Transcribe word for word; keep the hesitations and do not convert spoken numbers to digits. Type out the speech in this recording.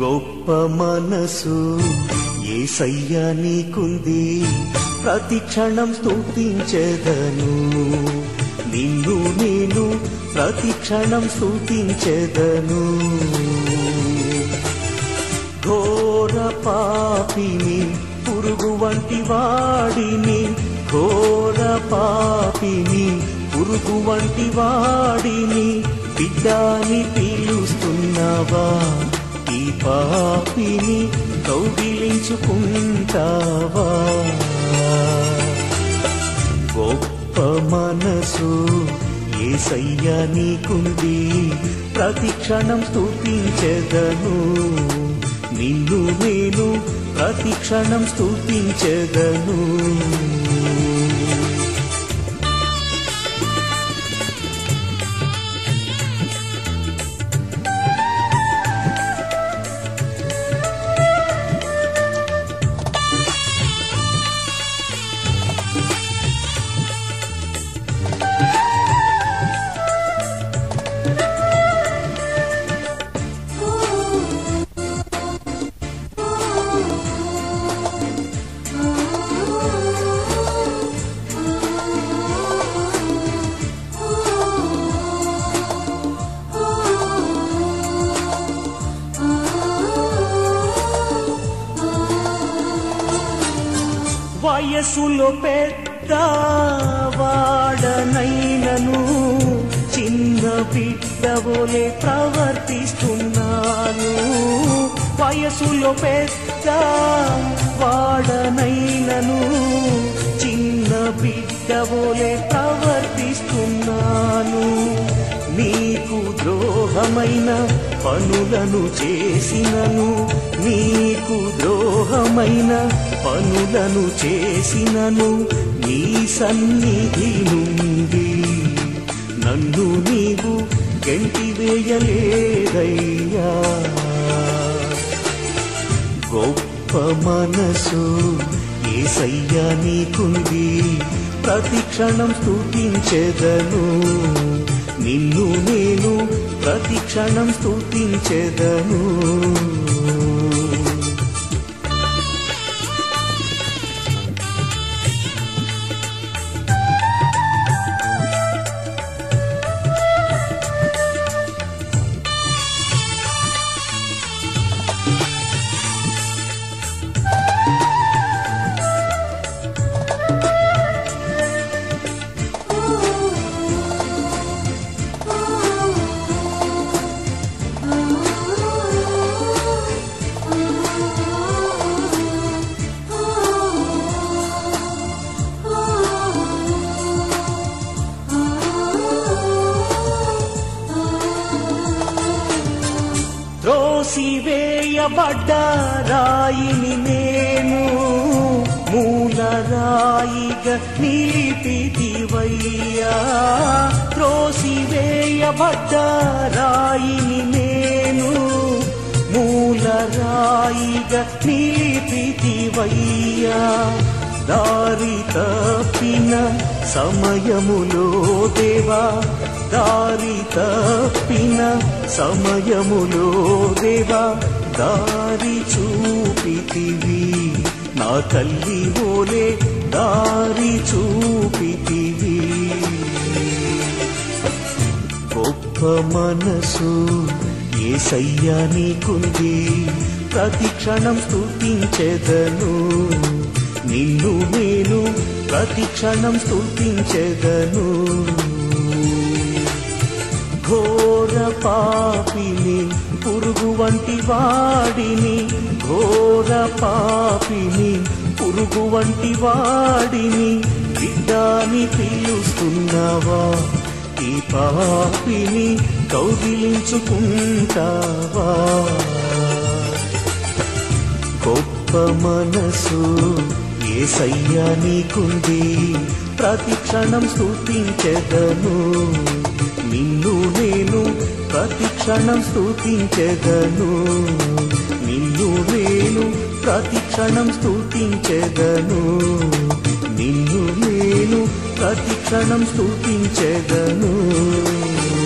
గొప్ప మనసు యేసయ్యా నీకుంది, ప్రతి క్షణం స్తుతించెదను. నిన్ను నేను ప్రతి క్షణం స్తుతించెదను. ఘోర పాపిని, పురుగు వంటి వాడిని, ఘోర పాపిని, పురుగు వంటి వాడిని, బిడ్డాని పిలుస్తున్నావా? ఈ పాపిని కౌగిలించుకుంటావా? గొప్ప మనసు యేసయ్యా నీకుంది, ప్రతి క్షణం స్తుతించెదను. నిన్ను నేను ప్రతి క్షణం స్తుతించెదను. వయసులో పెద్ద వాడనైనను చిన్న బిడ్డవోలే ప్రవర్తిస్తున్నాను. వయసులో పెద్ద వాడనైనను చిన్న బిడ్డవోలే ప్రవర్తిస్తున్నాను. నీకు ద్రోహమైన పనులను చేసినను, నీకు ద్రోహమైన పనులను చేసినను, నీ సన్నిధి నుండి నన్ను నీవు గెంటివేయలేదయ్యా. గొప్ప మనసు యేసయ్యా నీకుంది, ప్రతి క్షణం స్తుతించెదను. నిన్ను నేను ప్రతి క్షణం స్తుతించెదను. త్రోసివేయబడ్డ రాయిని నేను మూల రాయిగా నిలిపితివయ్యా. త్రోసివేయబడ్డ రాయిని నేను మూల రాయిగా నిలిపితివయ్యా. దారి తప్పిన సమయములో దేవా, దారి తప్పిన సమయములో దేవా, దారి చూపితివి. నా తల్లి ఓలే దారి చూపితివి. గొప్ప మనసు యేసయ్యా నీకుంది, ప్రతి క్షణం స్తుతించెదను. నిన్ను నేను ప్రతి క్షణం స్తుతించెదను. ఘోర పాపిని, పురుగు వంటి వాడిని, ఘోర పాపిని, పురుగు వంటి వాడిని, బిడ్డాని పిలుస్తున్నావా? ఈ పాపిని కౌగిలించుకుంటావా? గొప్ప మనసు యేసయ్యా నీకుంది, ప్రతి క్షణం స్తుతించెదను. నిన్ను నేను ప్రతి క్షణం స్తుతించెదను. నిన్ను నేను ప్రతి క్షణం స్తుతించెదను. నిన్ను నేను ప్రతి క్షణం స్తుతించెదను.